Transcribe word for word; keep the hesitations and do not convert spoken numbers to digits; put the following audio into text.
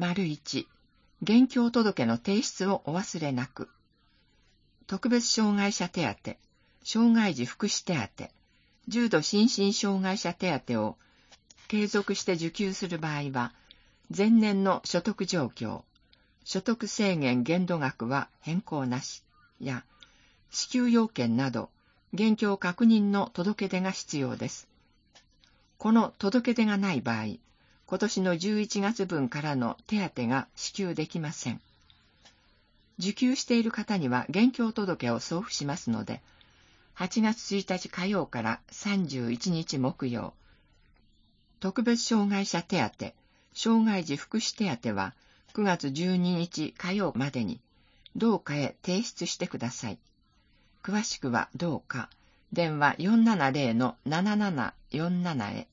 いち、現況届の提出をお忘れなく。特別障害者手当、障害児福祉手当、重度心身障害者手当を継続して受給する場合は、前年の所得状況、所得制限限度額は変更なしや、支給要件など、現況確認の届け出が必要です。この届け出がない場合、今年のじゅういちがつ分からの手当が支給できません。受給している方には現況届を送付しますので、はちがつついたち火曜からさんじゅういちにち木曜、特別障害者手当、障害児福祉手当はくがつじゅうににち火曜までに、同課へ提出してください。詳しくは同課、電話 よんななゼロのななななよんなな へ。